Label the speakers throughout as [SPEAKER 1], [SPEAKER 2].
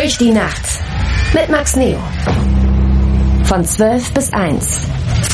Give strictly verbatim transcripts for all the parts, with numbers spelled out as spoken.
[SPEAKER 1] Durch die Nacht mit Max Neo. Von zwölf bis eins.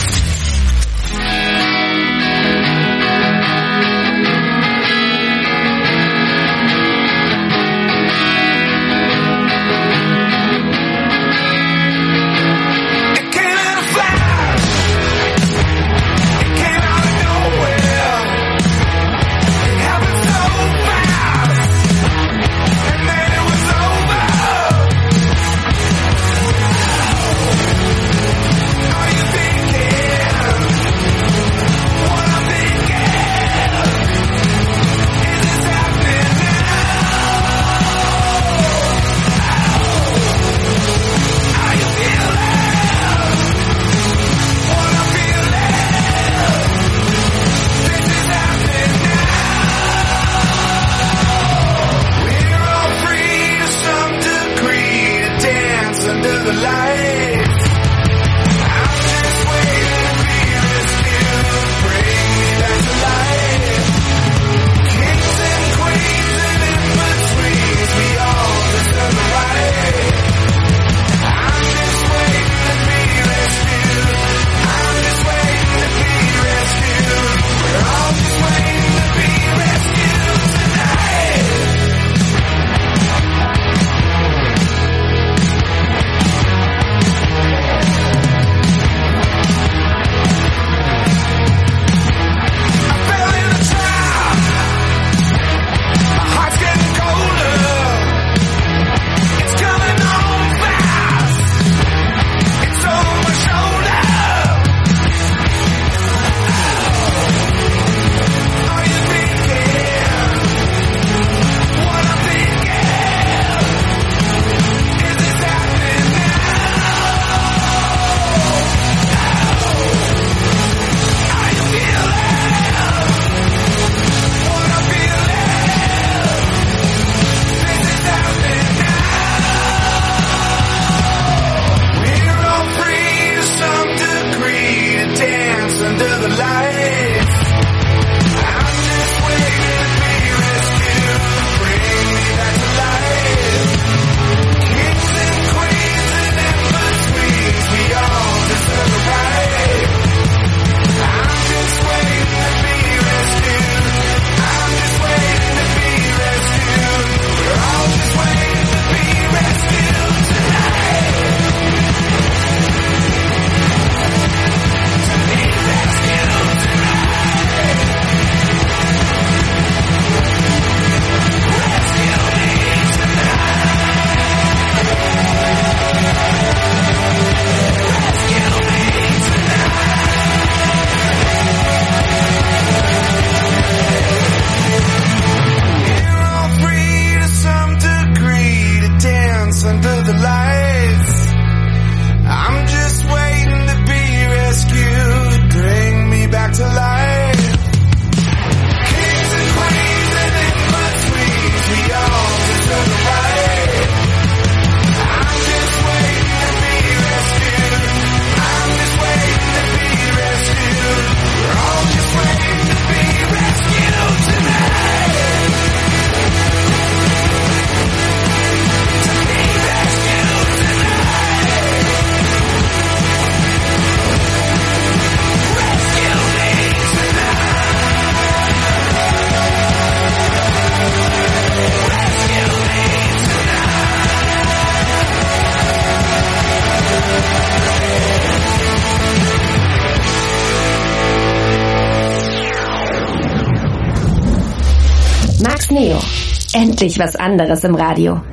[SPEAKER 1] Max Neo. Endlich was anderes im Radio.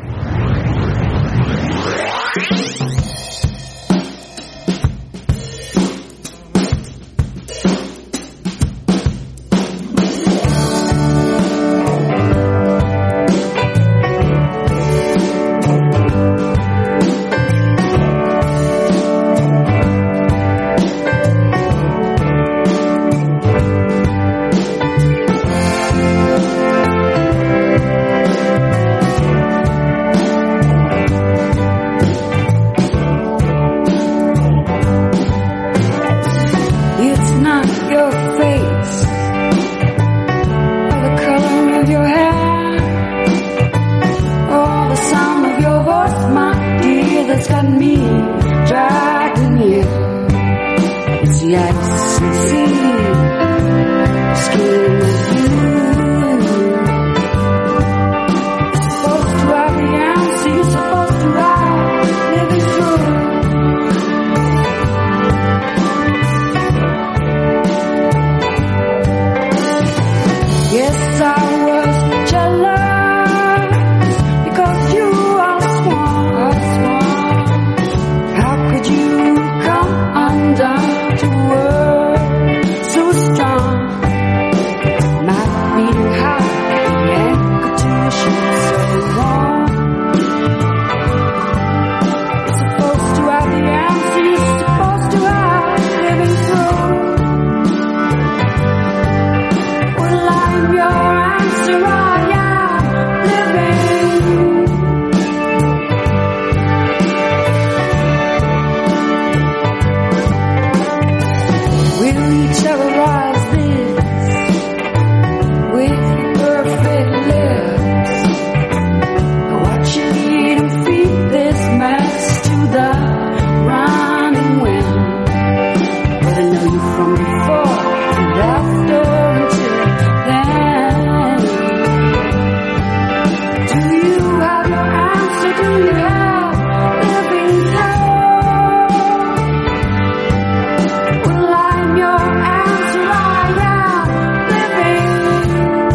[SPEAKER 2] the ice and sea, skiing with you. You're supposed to have the answer, you're supposed to have living through. Yes, I was jealous because you are sworn, sworn. How could you come undone to work so strong? My beating heart, the anchor to your ship so long. It's supposed to have the answer, you're supposed to have living through. Well, I'm your answer, I am living. Will we terrorize this with perfect lips? Watch you lead and feed this mess to the running wind. But I know you from before and after until then. Do you have your answer? Do you have living hell? Well, I'm your answer, I am living.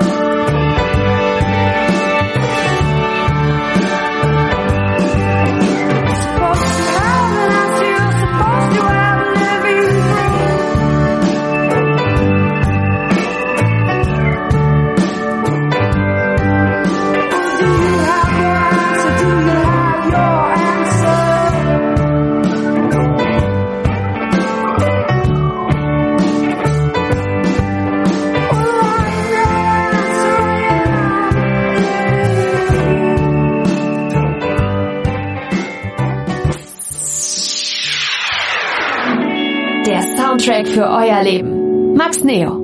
[SPEAKER 2] You're supposed to have an answer, you're supposed to have living through. Do you have your answer? Do you have your answer? Well, I'm your answer, I am living.
[SPEAKER 1] Der Soundtrack für euer Leben. Max Neo.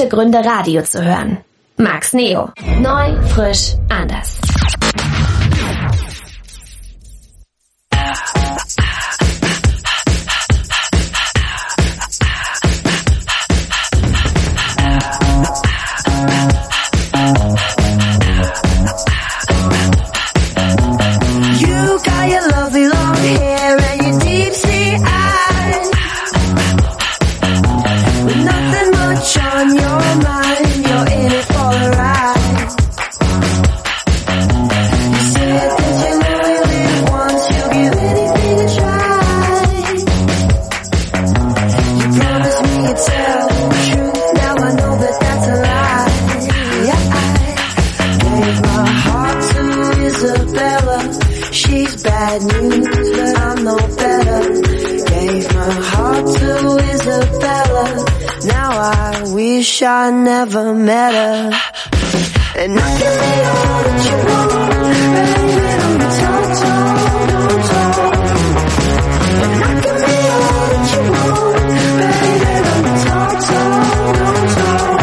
[SPEAKER 1] gute Gründe, Radio zu hören. Max Neo. Neu, frisch, anders.
[SPEAKER 2] I never met her, and I can be all that you want, baby, don't talk, talk, don't talk. And I can be all that you want, baby, don't talk, talk, don't talk.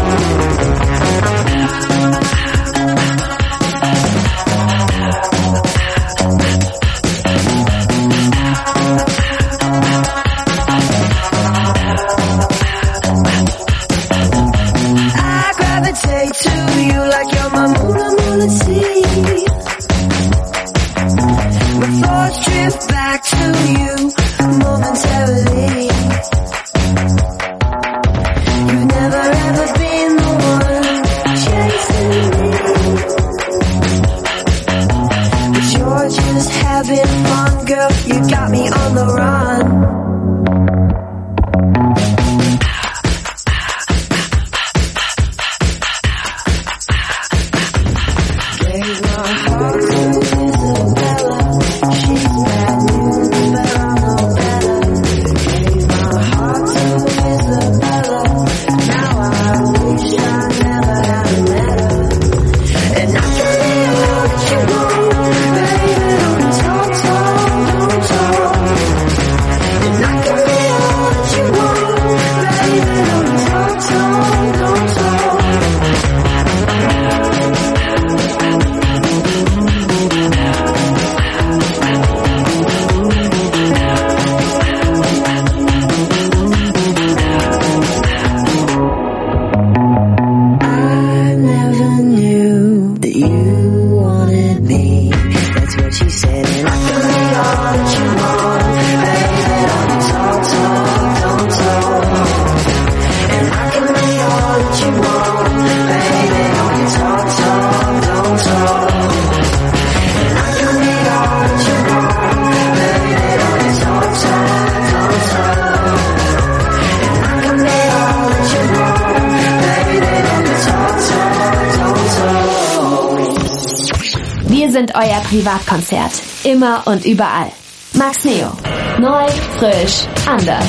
[SPEAKER 1] Sind euer Privatkonzert. Immer und überall. Max Neo. Neu, frisch, anders.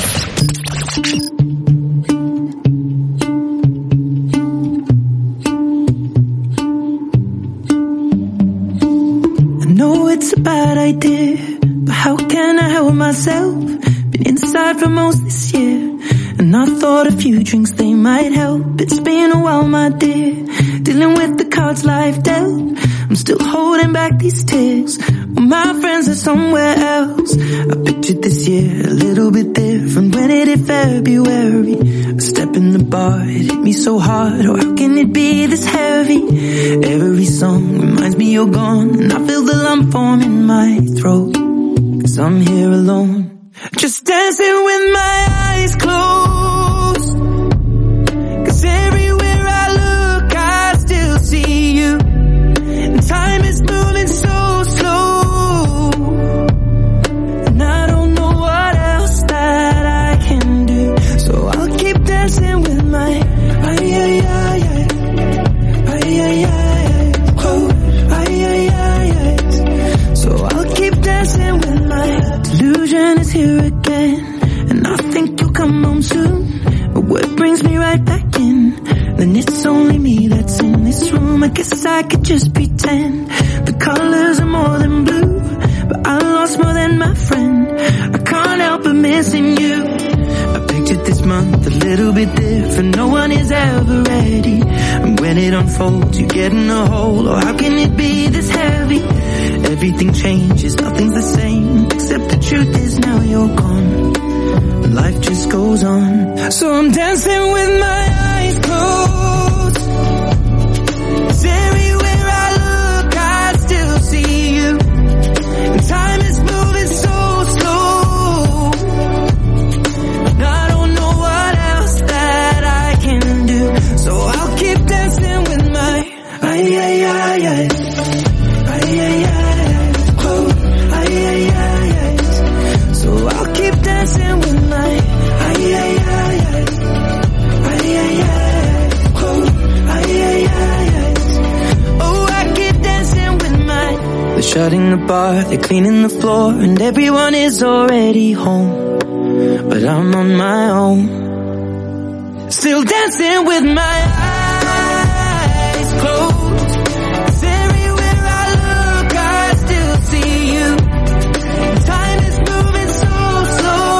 [SPEAKER 3] I know it's a bad idea, but how can I help myself? Been inside for most this year, and I thought a few drinks they might help. It's been a while, my dear, dealing with the cards life dealt. I'm still holding back these tears, well, my friends are somewhere else. I pictured this year a little bit different when it hit February. A step in the bar, it hit me so hard, oh how can it be this heavy? Every song reminds me you're gone, and I feel the lump form in my throat, 'cause I'm here alone, just dancing with my eyes closed. 'Cause everywhere I look I still see you. Time is moving so slow, and I don't know what else that I can do. So I'll keep dancing with my ay ay ay ay ay ay ay close ay ay ay ay. So I'll keep dancing with my delusion is here again, and I think you'll come home soon. But what brings me right back in? Then it's only me that's in this room. I guess I could just pretend the colors are more than blue, but I lost more than my friend. I can't help but missing you. I pictured this month a little bit different. No one is ever ready. then it unfolds. You get in a hole, or how can it be this heavy? Everything changes, nothing's the same, except the truth is now you're gone. Life just goes on. So I'm dancing with my eyes closed. 'Cause everywhere I look, I still see you. And time is moving so slow. And I don't know what else that I can do. So I'll keep dancing with my ay ay ay ay ay ay ay close ay ay ay ay. So I'll keep dancing with my ay ay ay ay ay ay ay close ay ay ay ay. Oh, I keep dancing with my. They're shutting the bar, they're cleaning the floor, and everyone is already home, but I'm on my own, still dancing with my eyes closed. 'Cause everywhere I look, I still see you. Time is moving so slow.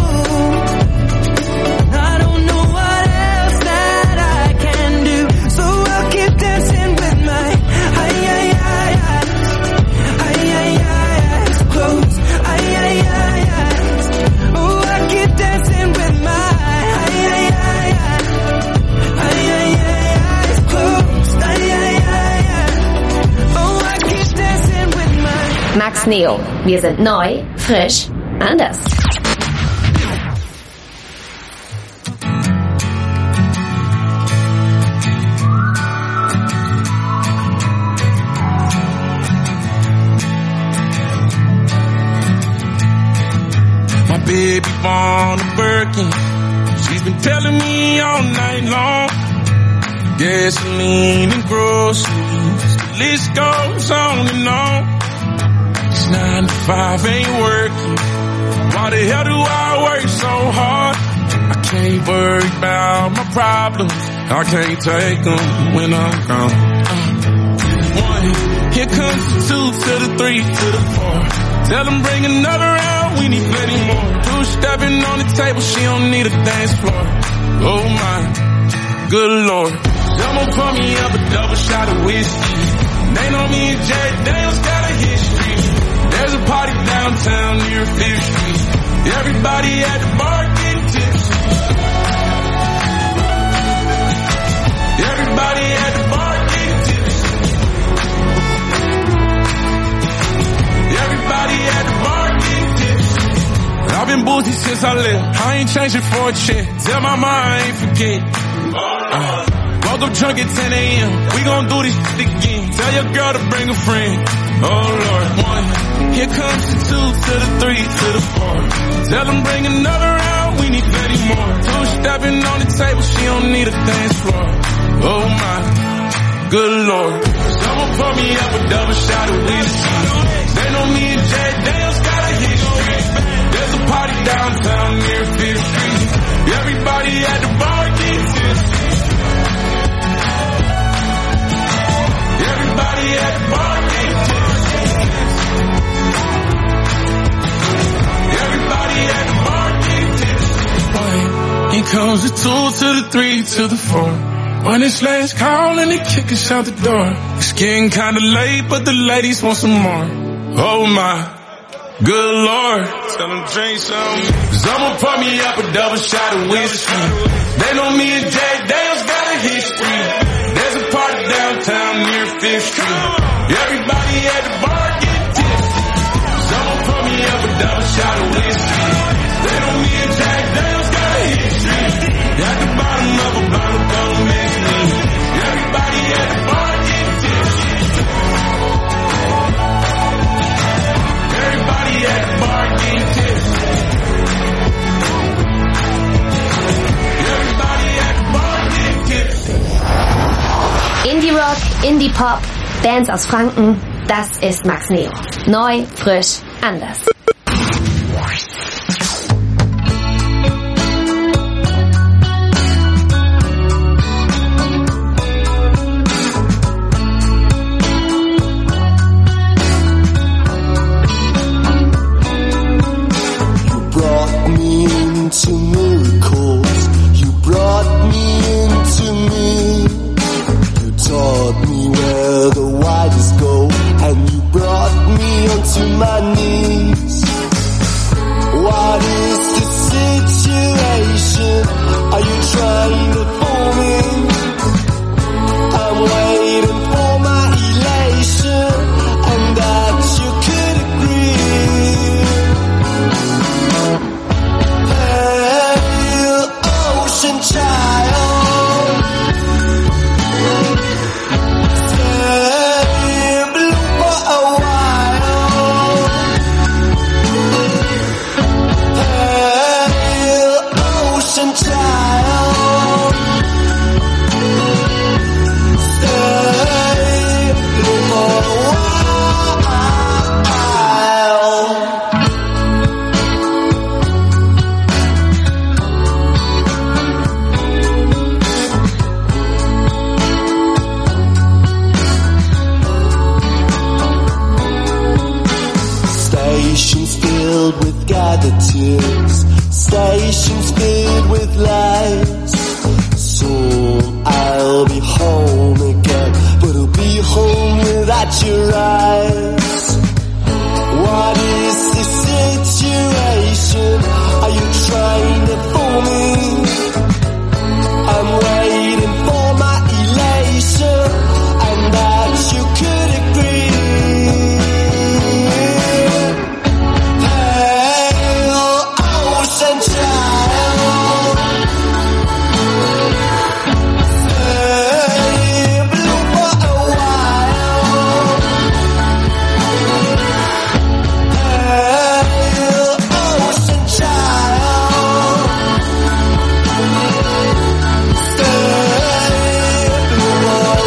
[SPEAKER 3] I don't know what else that I can do. So I'll keep dancing with my ay ay ay ay ay ay ay close ay ay ay ay. Oh, I keep dancing with my ay ay ay ay ay ay ay close ay ay ay ay. Oh, I keep dancing with my.
[SPEAKER 1] Max Neo. Wir sind neu, frisch, anders.
[SPEAKER 4] My baby born a Birkin. She's been telling me all night long. Gasoline and groceries, the list goes on and on. This nine to five ain't working. Why the hell do I work so hard? I can't worry about my problems. I can't take them when I'm gone. Uh, one, here comes the two to the three to the four. Tell them bring another round, we need plenty more. Two stepping on the table, she don't need a dance floor. Oh my, good Lord. Someone pour me up a double shot of whiskey. They know me and Jack Daniels got a history. There's a party downtown near Fifth Street. Everybody at the bar getting tipsy. Everybody at the bar getting tipsy. Everybody at the bar getting tipsy. I've been boozy since I left. I ain't changing for a check. Tell my mom I ain't forget. Uh, woke up drunk at ten a.m. We gon' do this shit again. Tell your girl to bring a friend. Oh Lord, one. Here comes the two to the three to the four. Tell them bring another round, we need plenty more. Two stepping on the table, she don't need a dance floor. Oh my, good Lord. Someone pour me up a double shot of whiskey. They know me and Jack Daniels got a history. There's a party downtown near Fifth Street. Everybody at the bar getting tipsy. Everybody at the bar getting tipsy. Everybody at the bar getting tipsy. Here comes the two to the three to the four. When it's last call and they kick us out the door. It's getting kinda late, but the ladies want some more. Oh my, good Lord. Tell them drink some. Someone pour me up a double shot of whiskey. They know me and Jack Daniels got a history. There's a party downtown near Fifth Street. Everybody at the bar getting tipsy. Someone pour me up a double shot of whiskey. They know me and Jack Daniels got a history. At the bottom of a bottle, don't mix me. Everybody at the bar getting tipsy. Everybody at the bar getting tipsy. Everybody at the bar getting tipsy.
[SPEAKER 1] Indie Rock, Indie Pop, Bands aus Franken, das ist Max Neo. Neu, frisch, anders.
[SPEAKER 5] Into miracles, you brought me into me. You additives, stations filled with lights. Soon I'll be home again, but I'll be home without your eyes. What is the situation? Are you trying to fool me? I'm waiting for my elation, and that you could agree. Pale ocean child, stay blue for a while. Pale ocean child, stay blue for a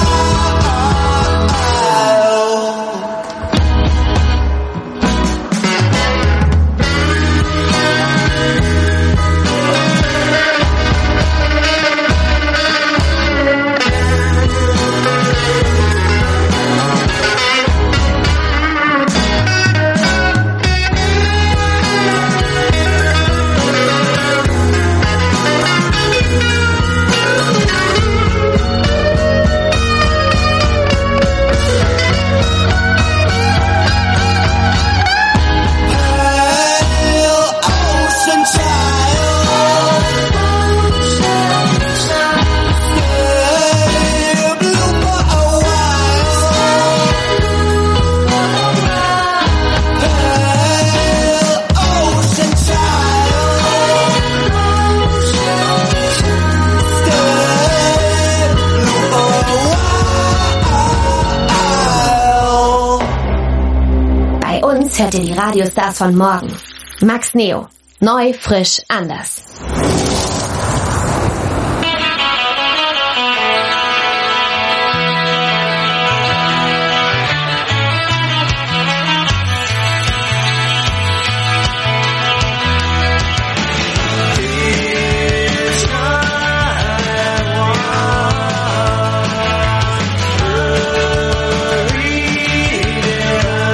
[SPEAKER 1] Hört ihr die Radiostars von morgen? Max Neo. Neu, frisch, anders.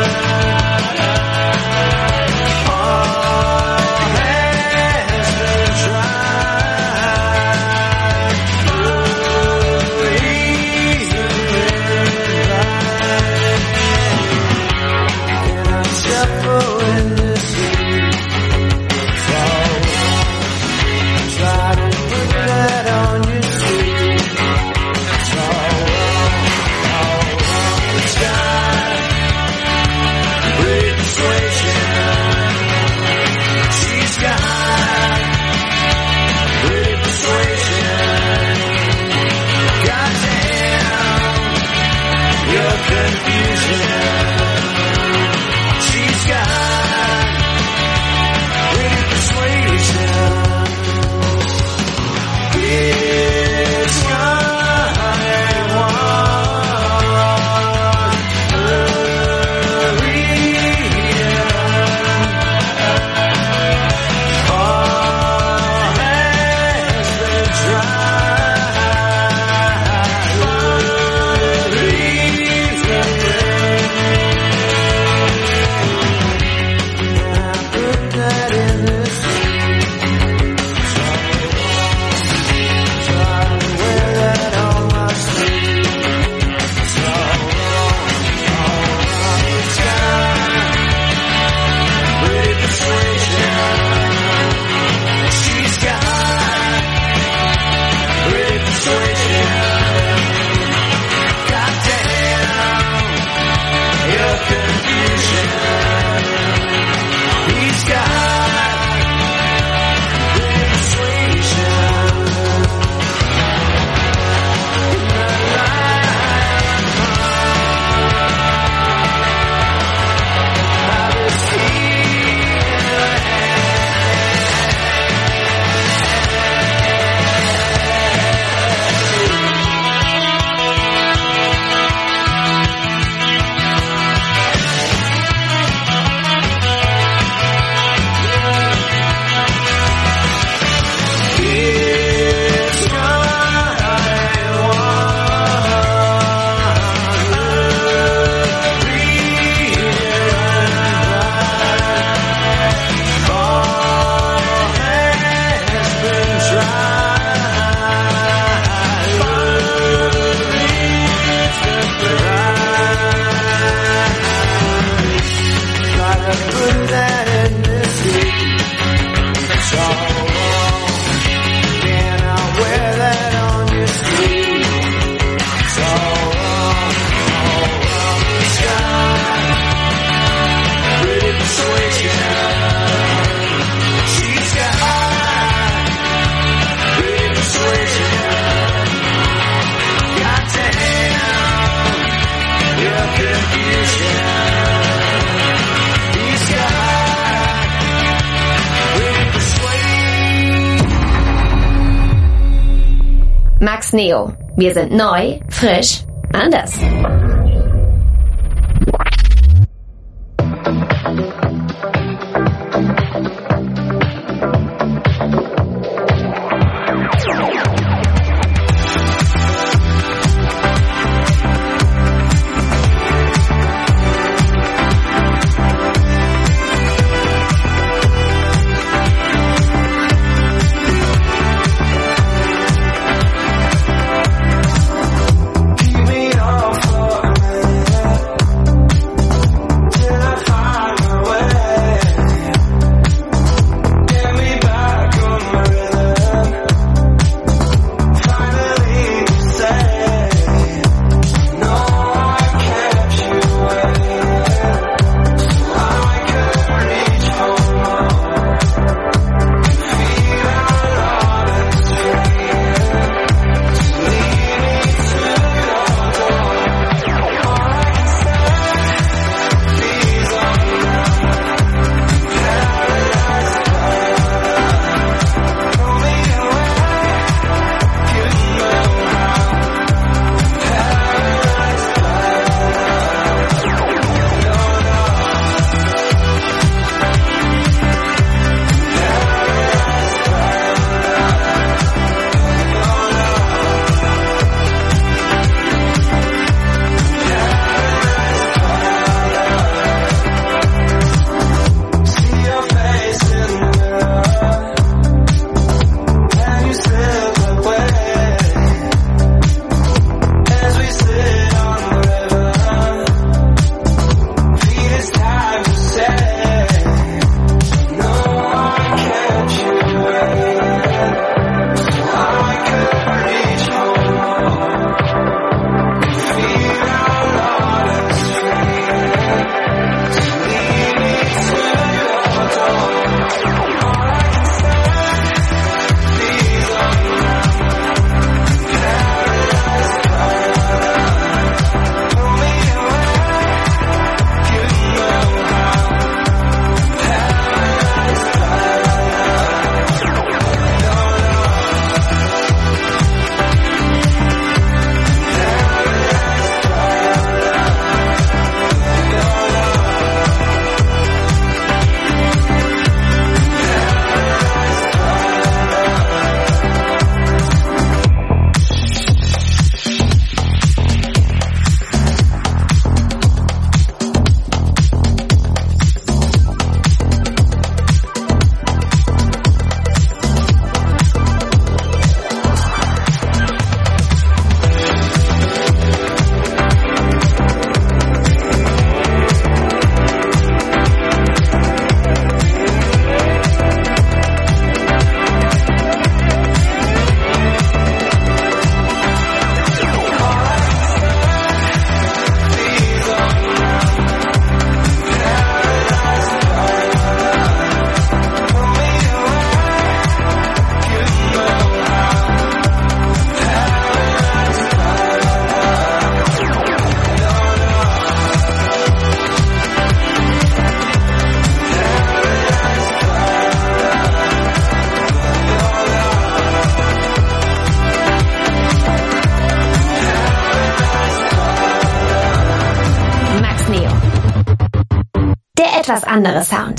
[SPEAKER 5] Has been
[SPEAKER 1] Max Neo. Wir sind neu, frisch, anders. etwas andere Sound.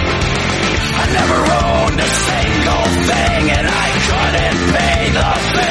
[SPEAKER 6] Never owned a single thing, and I couldn't pay the bill.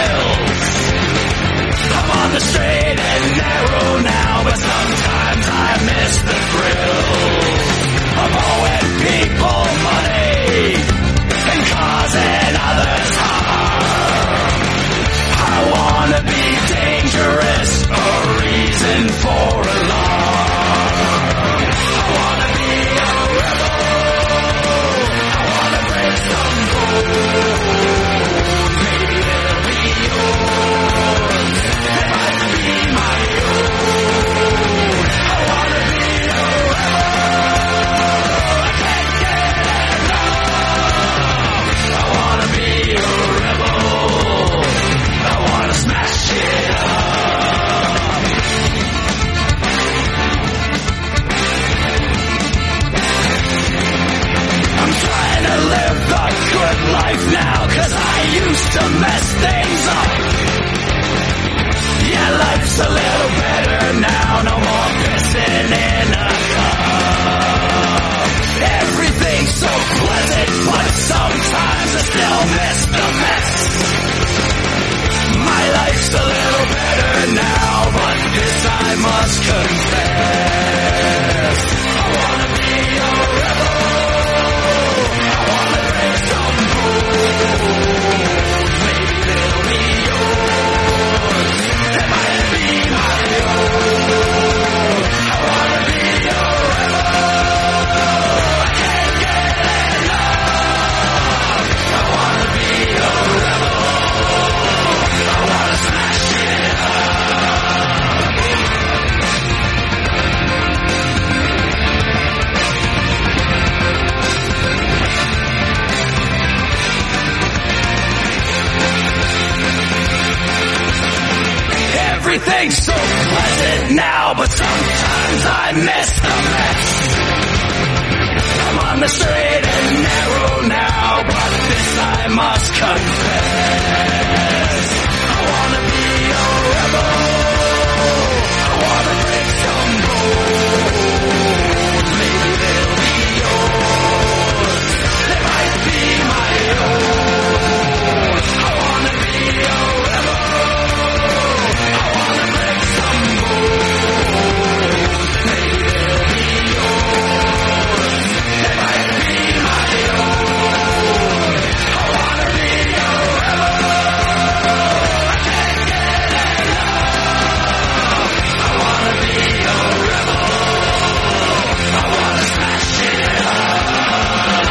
[SPEAKER 6] Everything's so pleasant now, but sometimes I miss the mess. I'm on the straight and narrow now, but this I must confess. I wanna be a rebel. I wanna break some bones. Maybe they'll be yours. They might be my own. I wanna be a rebel. I wanna break some bones. Maybe they'll be yours. They might be my own. I wanna be a rebel. I can't get enough. I wanna be a rebel. I wanna smash it up.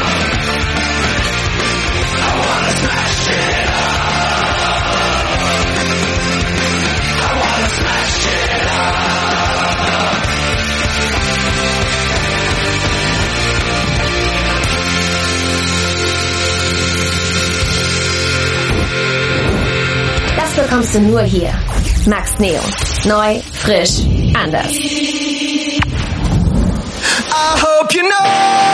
[SPEAKER 6] I wanna smash it up. I wanna smash it up.
[SPEAKER 1] Das bekommst du nur hier. Max Neo. Neu, frisch, anders.
[SPEAKER 5] I hope you know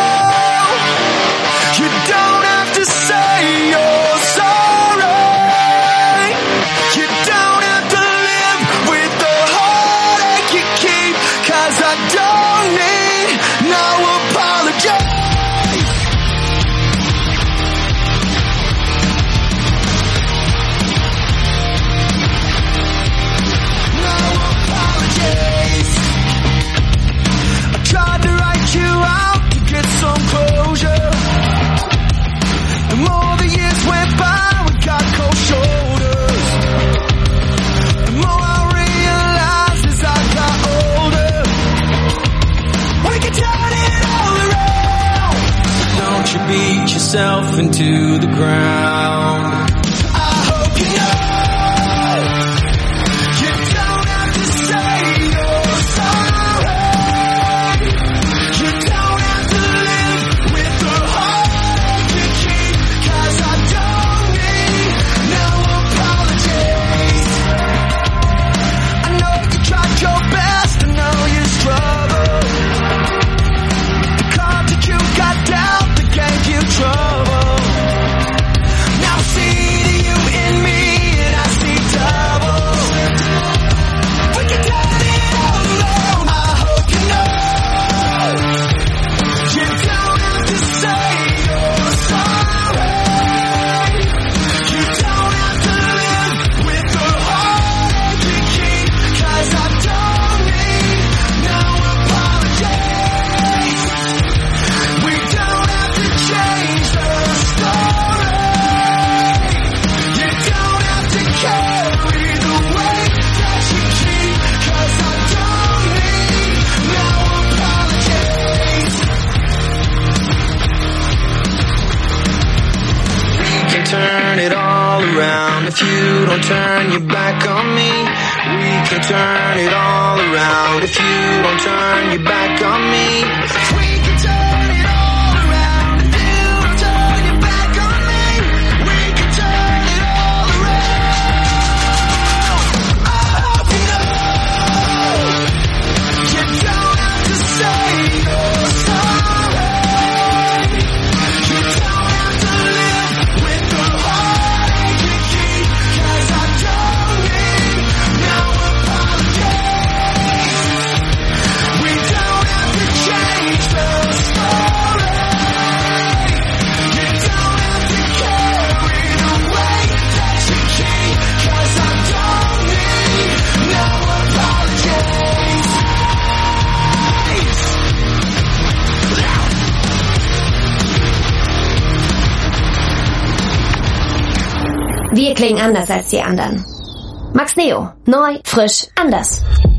[SPEAKER 5] you don't have to say you're sorry. You don't have to live with the heartache you keep, 'cause I don't need no apology. No apologies. I tried to write you out to get some closure. The more the years went by, we got cold shoulders. The more I realized as I got older, we can turn it all around. Don't you beat yourself into the ground. I hope you know you don't have to say you're sorry. You don't have to live with the heartache you keep, 'cause I don't need no apologies. I know you tried your best, I know you struggled. The cards that you got dealt, they gave you trouble. Now I see you in me and I see double. We can turn it all around. I hope you know you don't have to say you're sorry. You don't have to live with the heartache you keep, 'cause I don't need no apologies. We don't have to change the story. You don't have to carry the weight that you keep, 'cause I don't need no apologies. We can turn it all around if you don't turn your back on me. We can turn it all around if you don't turn your back on me. We can turn it all around if you don't turn your back on me. We can turn it all around. I hope you know you don't have to say you're sorry. You don't have to live with the heartache you keep, 'cause I don't need no apologies. We don't have to change the story. You don't have to carry the weight that you keep, 'cause I don't need no apologies.
[SPEAKER 1] Wir klingen anders als die anderen. Max Neo. Neu, frisch, anders.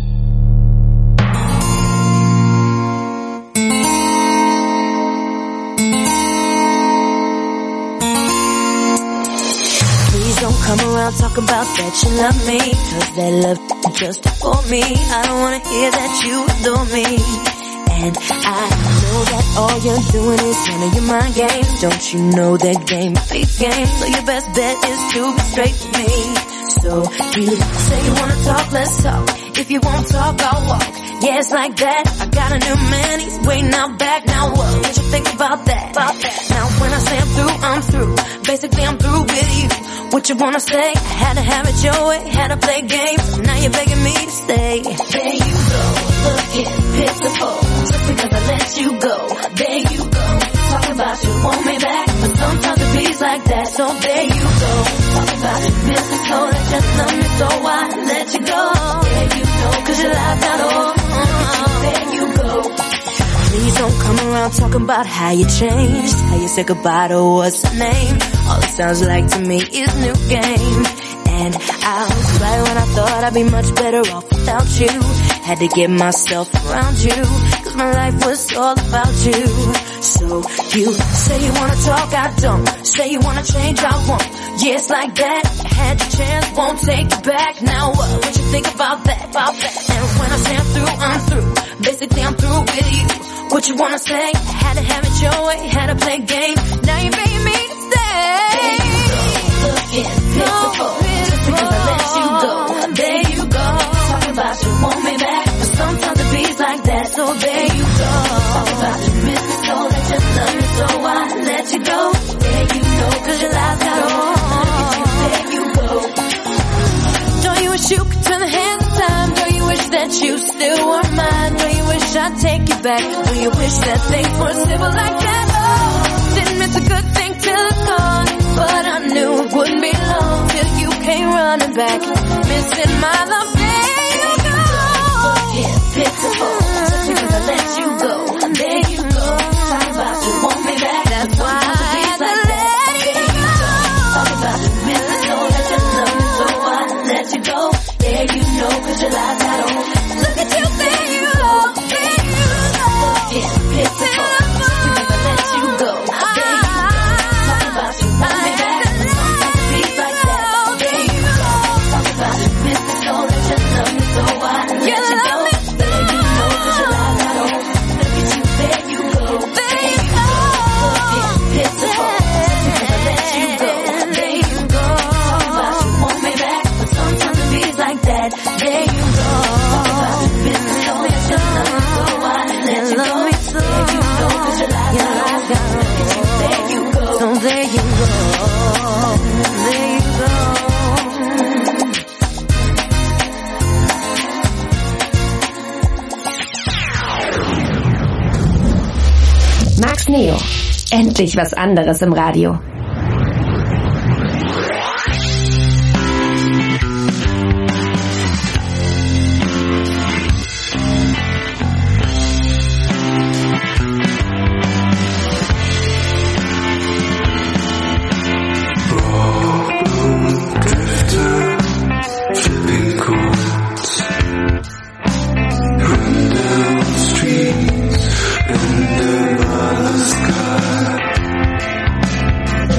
[SPEAKER 7] Please don't come around talking about that you love me, 'cause that love just for me. I don't wanna hear that you adore me. And I know that all you're doing is running your mind games. Don't you know that game, fake game? So your best bet is to be straight with me. So So you say you wanna talk, let's talk. If you won't talk, I'll walk. Yeah, it's like that. I got a new man, he's waiting out back. Now what? What you think about that? About that. Now when I say I'm through, I'm through. Basically I'm through with you. What you wanna say? I had to have it your way, had to play games. Now you're begging me to stay. There you go, looking pitiful. Just because I let you go. There you go, talking about you want me back. But sometimes it beats like that, so there you go. Talking about you miss me so that just love me, so I let you go. There you go, cause your life got all. There you go. Please don't come around talking about how you changed, how you said goodbye to what's the name. All it sounds like to me is new game. And I was right when I thought I'd be much better off without you. Had to get myself around you, cause my life was all about you. So you say you wanna talk, I don't. Say you wanna change, I won't. Yeah, it's like that. You had your chance, won't take it back. Now what? What you think about that? About that? And when I say I'm through, I'm through. Basically I'm through with you. What you wanna say? Had to have it your way, had to play games. Now you made me stay. There you go, looking pitiful. Just because I let you go. There you go, talking about you want me back. But sometimes it beats like that, so there you go. Talking about you miss me so that you love me, so I let you go. There you go, cause your life got on. There you go. Don't you wish you could turn the hands of time? Don't you wish that you still were mine? Don't you wish I'd take you back? Don't you wish that things were simple like that? Oh, didn't miss a good thing till it's gone. But I knew it wouldn't be long till you came running back. Missing my love, there you go. Looking pitiful, just because I let you go. There you go, talking about you want me back. That's why I had to let you go. Talking about you miss me so that you love me, so I let you go. There you know, cause your life got on. Look at you, there you go, there you go. Looking pitiful, just because I let you go. There you go, talking about you want me back. But sometimes it beats like that. There you go, talking about you miss me so that you love me, so I let you go. There you know, cause your life got on. Look at you, there you go, there you go. Looking pitiful, just because I let you go. There you go, talking about you want me back. But sometimes it beats like that. There you go, talking about you miss me so that you love me, so I let you go. There you go, cause your life got on. Look at you, there you go. So there you go, there you go.
[SPEAKER 1] Max Neo. Endlich was anderes im Radio.
[SPEAKER 2] Sky.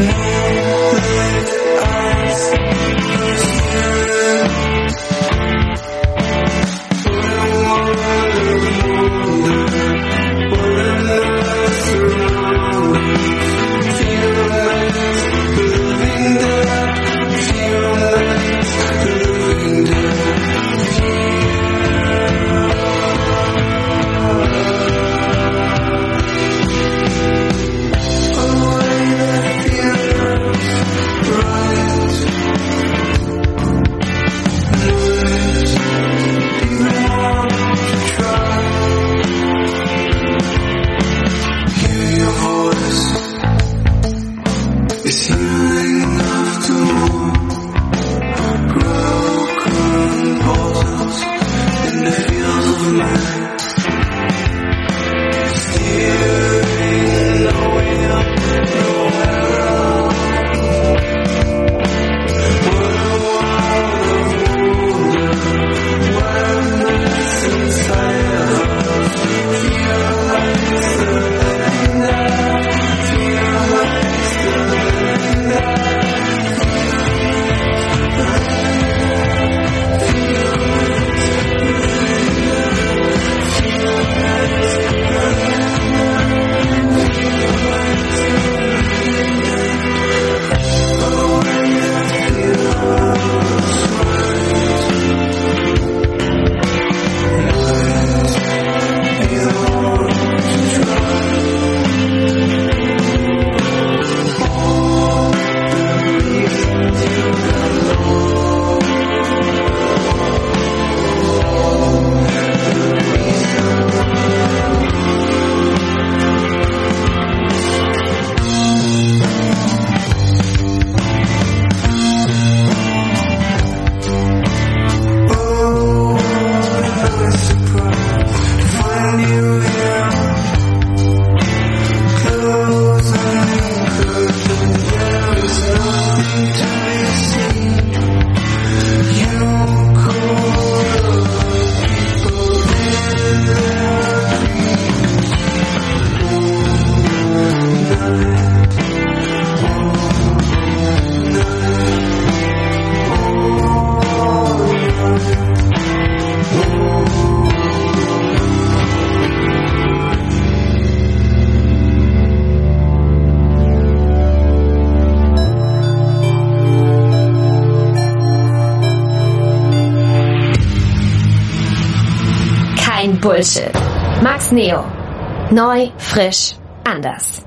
[SPEAKER 1] Kein Bullshit. Max Neo. Neu, frisch, anders.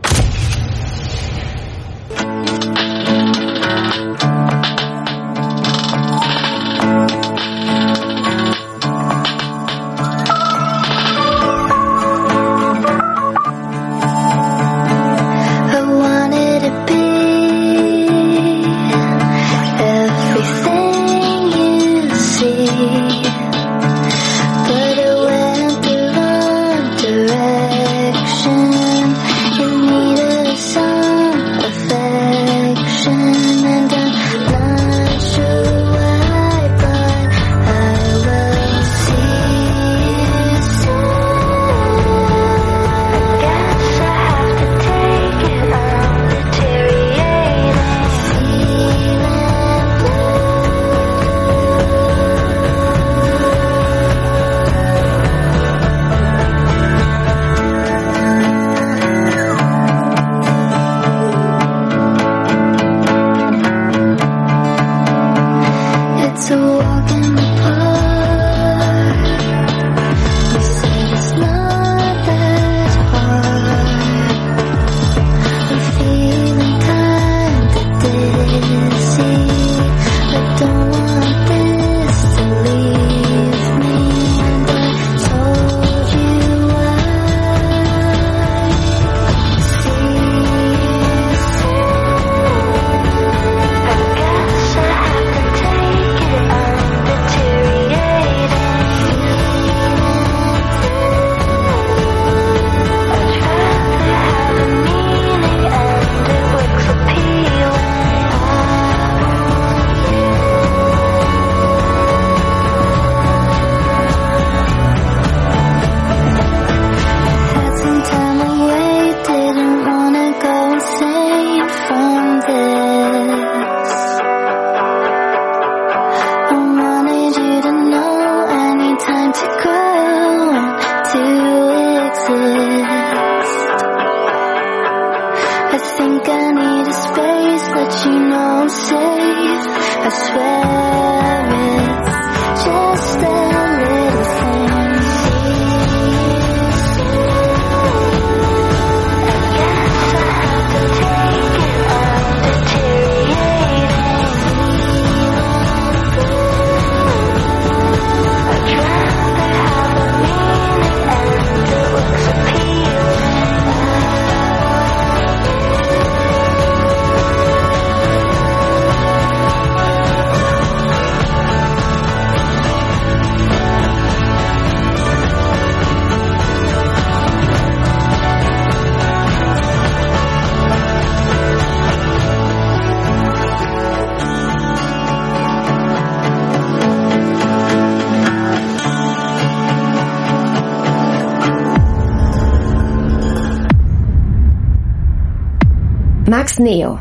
[SPEAKER 1] Max Neo.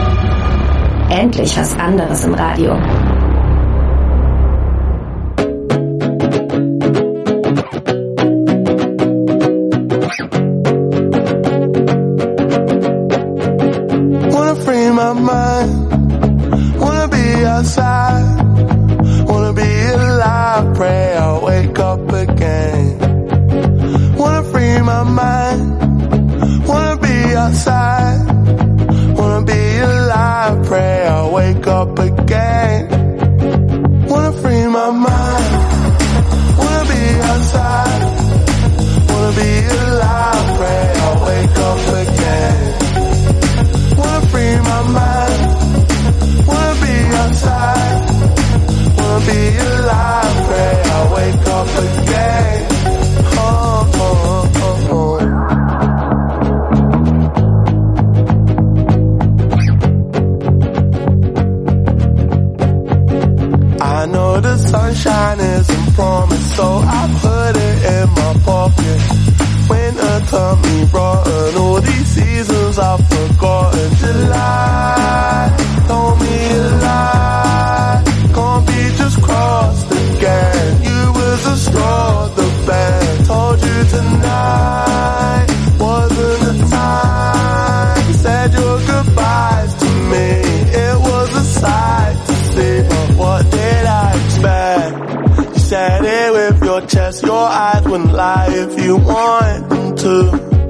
[SPEAKER 1] Endlich was anderes im Radio.
[SPEAKER 8] Wanna free my mind, wanna be outside, wanna be alive, pray I'll wake up again. Wanna free my mind, wanna be outside, wanna be alive, pray I'll wake up again. Wanna free my mind, wanna be outside, wanna be alive, pray I'll wake up again. Wanna free my mind, wanna be outside, wanna be alive, pray I'll wake up again. Oh, oh, oh, oh. I know the sunshine isn't promised, so I put it in my pocket. Winter turned me rotten, all these seasons I've forgotten. July told me a lie, can't be just crossed again. You was the straw the band told you tonight wasn't the time. You said your goodbyes to me, it was a sight to see, but what did I expect? You said it with your your chest. Your eyes wouldn't lie if you want them to.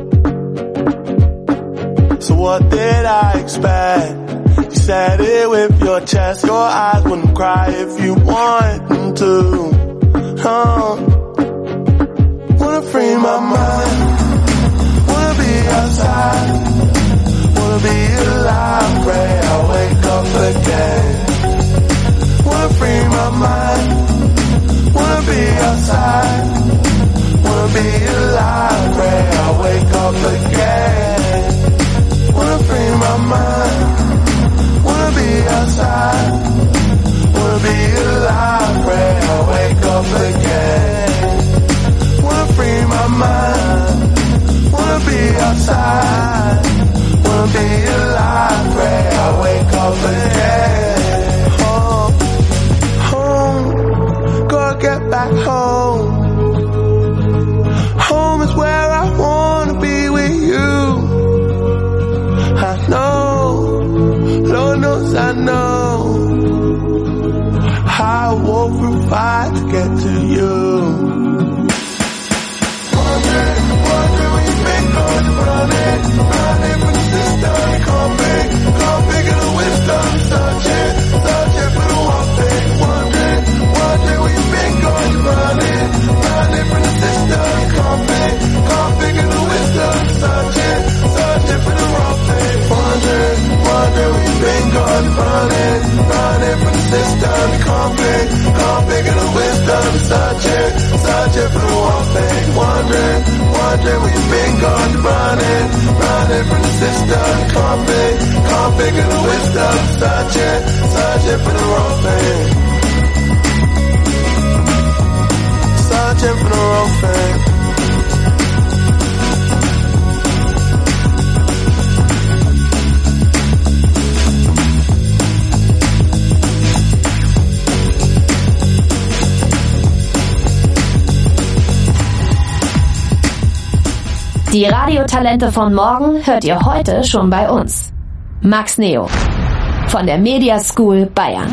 [SPEAKER 8] So what did I expect? You said it with your chest. Your eyes wouldn't cry if you want them to. Oh. Wanna free my mind. Wanna be outside. Wanna be alive. Pray I wake up again. Wanna free my mind. Wanna be outside. Wanna be alive. Pray I wake up again. Wanna free my mind. Wanna be outside. Wanna be alive. Pray I wake up again. Wanna free my mind. Wanna be outside. Wanna be alive. Pray I wake up again. Home, home, gotta get back home. Home is where I wanna be with you. I know, Lord knows I know. I walk through fire to get to you. Wondering, wondering where you've been going, running, running from the system. Can't pick, can't figure the wisdom. Searching, searching for the one thing. Wondering, wondering where you've been going, running, running from the system. Can't pick, can't figure the wisdom. Searching, searching for the wrong thing. Wondering, wondering where you've been going, running, running from the system. Can't pick, can't figure the wisdom. Searching, searching for the one thing. Wondering, wondering where you've been going, running, running from the system. Can't pick, can't figure the wisdom. Searching, searching for the wrong thing. Searching for the wrong thing.
[SPEAKER 1] Die Radiotalente von morgen hört ihr heute schon bei uns. Max Neo von der Media School Bayern.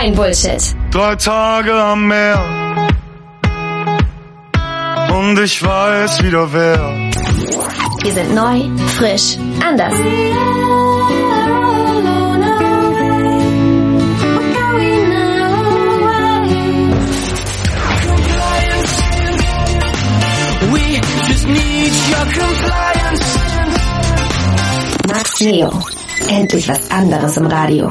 [SPEAKER 1] Kein Bullshit.
[SPEAKER 8] Drei Tage am Meer und ich weiß wieder wer.
[SPEAKER 1] Wir sind neu, frisch, anders.
[SPEAKER 5] We just need your compliance.
[SPEAKER 1] Max Neo. Endlich was anderes im Radio.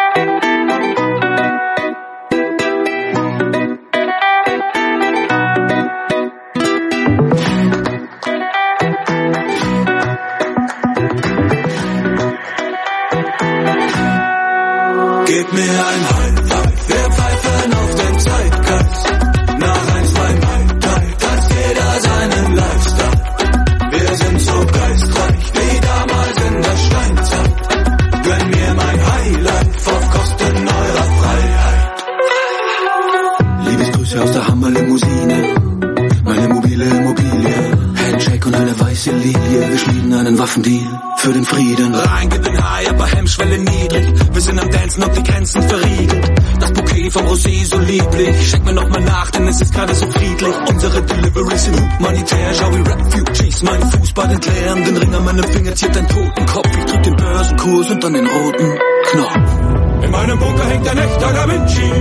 [SPEAKER 6] Gib mir ein High Five, wir pfeifen auf den Zeitgeist. Nach ein, zwei, Mai Tai, dass jeder seinen Lifestyle. Wir sind so geistreich wie damals in der Steinzeit. Gönn mir mein Highlife auf Kosten eurer Freiheit. Liebesgrüße aus der Hammerlimousine, meine mobile Immobilie. Handshake und eine weiße Lilie, wir schmieden einen Waffendeal für den Frieden. Rein geht den High, aber Hemmschwelle niedrig. Wir sind am Dancen, ob die Grenzen verriegelt. Das Bouquet vom Rosé so lieblich. Check mir nochmal nach, denn es ist gerade so friedlich. Unsere Deliveries sind humanitär. Schau wie Refugees meinen Fußball entleeren. Den Ring an meinem Finger zieht ein Totenkopf. Ich drück den Börsenkurs und dann den roten Knopf. In meinem Bunker hängt ein echter Da Vinci.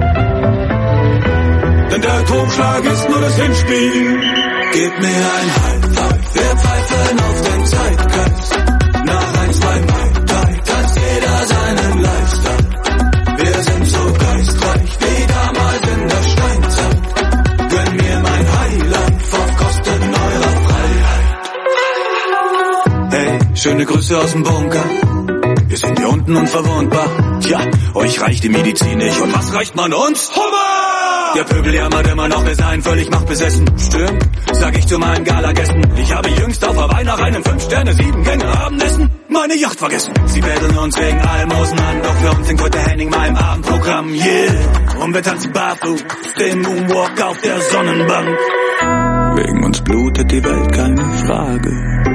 [SPEAKER 6] Denn der Atomschlag ist nur das Hinspiel. Gib mir ein High Five, wir pfeifen auf den Zeitgeist. Nach ein, zwei, Mai Tai, dass jeder seinen Lifestyle. Wir sind so geistreich wie damals in der Steinzeit. Gönn mir mein Highlife auf Kosten eurer Freiheit. Hey, schöne Grüße aus dem Bunker. Wir sind hier unten unverwundbar. Tja, euch reicht die Medizin nicht. Und was reicht man uns? Hummer! Der Pöbel jammert immer noch, wir seien völlig machtbesessen. Stimmt, sag ich zu meinen Galagästen. Ich habe jüngst auf Hawaii nach einem Fünf-Sterne-Sieben-Gänge-Abendessen meine Yacht vergessen. Sie betteln uns wegen Almosen an, doch für uns singt heute Henning mal im Abendprogramm. Yeah, und wir tanzen barfuß, den Moonwalk auf der Sonnenbank. Wegen uns blutet die Welt, keine Frage.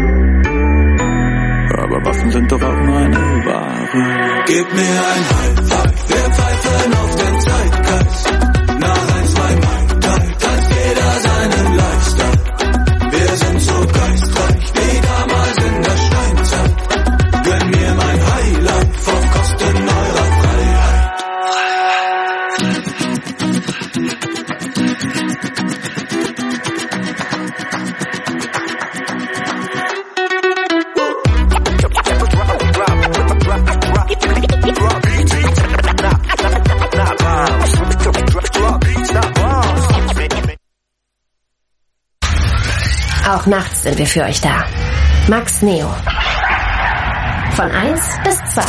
[SPEAKER 6] Aber Waffen sind doch auch nur eine Ware. Gib mir ein High Five, wir pfeifen auf den Zeitgeist. Nach ein, zwei, Mai Tai, dass jeder seinen Lifestyle. Wir sind so geistreich wie damals in der Steinzeit. Gönn mir mein Highlife auf Kosten eurer Freiheit.
[SPEAKER 1] Auch nachts sind wir für euch da. Max Neo. Von eins bis zwei.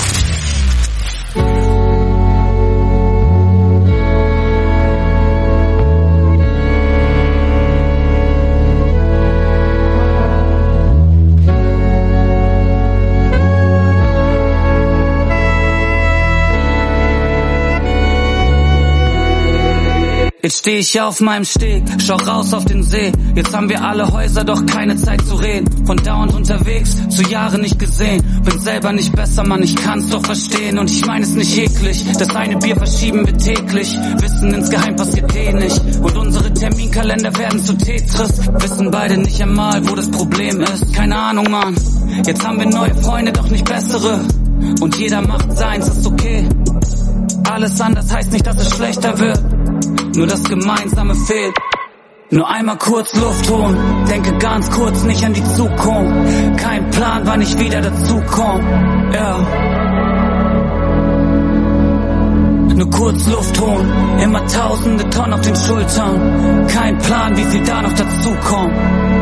[SPEAKER 9] Jetzt steh ich auf meinem Steg, schau raus auf den See. Jetzt haben wir alle Häuser, doch keine Zeit zu reden. Von dauernd unterwegs, zu Jahren nicht gesehen. Bin selber nicht besser, Mann, ich kann's doch verstehen. Und ich mein es nicht eklig, das eine Bier verschieben wir täglich. Wissen insgeheim passiert eh nicht. Und unsere Terminkalender werden zu Tetris. Wissen beide nicht einmal, wo das Problem ist. Keine Ahnung, Mann. Jetzt haben wir neue Freunde, doch nicht bessere. Und jeder macht seins, ist okay. Alles anders heißt nicht, dass es schlechter wird. Nur das Gemeinsame fehlt. Nur einmal kurz Luft holen, denke ganz kurz nicht an die Zukunft. Kein Plan, wann ich wieder dazukomme. Ja. Nur kurz Luft holen, immer tausende Tonnen auf den Schultern. Kein Plan, wie viel da noch dazukommt.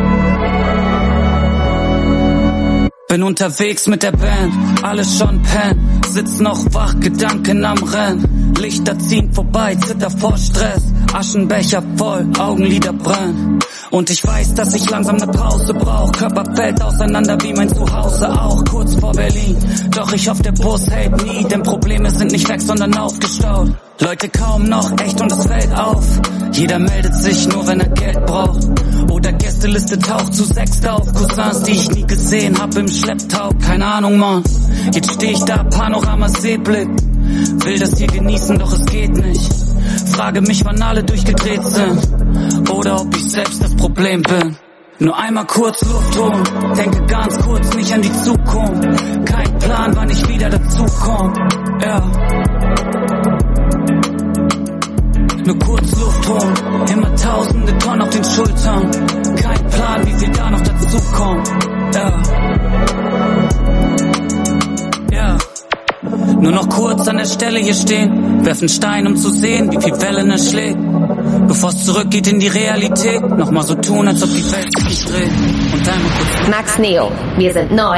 [SPEAKER 9] Bin unterwegs mit der Band, alles schon pennen. Sitz noch wach, Gedanken am Rennen. Lichter ziehen vorbei, zitter vor Stress. Aschenbecher voll, Augenlider brennen. Und ich weiß, dass ich langsam ne Pause brauch. Körper fällt auseinander wie mein Zuhause auch. Kurz vor Berlin, doch ich hoffe der Bus hält nie. Denn Probleme sind nicht weg, sondern aufgestaut. Leute kaum noch echt und es fällt auf. Jeder meldet sich nur, wenn er Geld braucht. Oder Gästeliste taucht zu sechst auf. Cousins, die ich nie gesehen hab im Schlepptau. Keine Ahnung, Mann. Jetzt steh ich da, Panorama, Seeblick. Will das hier genießen, doch es geht nicht. Frage mich, wann alle durchgedreht sind. Oder ob ich selbst das Problem bin. Nur einmal kurz Luft holen, denke ganz kurz nicht an die Zukunft. Kein Plan, wann ich wieder dazukomme. Ja. Nur kurz Luft holen, immer tausende Tonnen auf den Schultern. Kein Plan, wie viel da noch dazukommt. Ja. Ja. Nur noch kurz an der Stelle hier stehen, werfen Stein, um zu sehen, wie viel Wellen es schlägt. Bevor es zurückgeht in die Realität, nochmal so tun, als ob die Welt sich nicht dreht. Und einmal kurz.
[SPEAKER 1] Max Neo, wir sind neu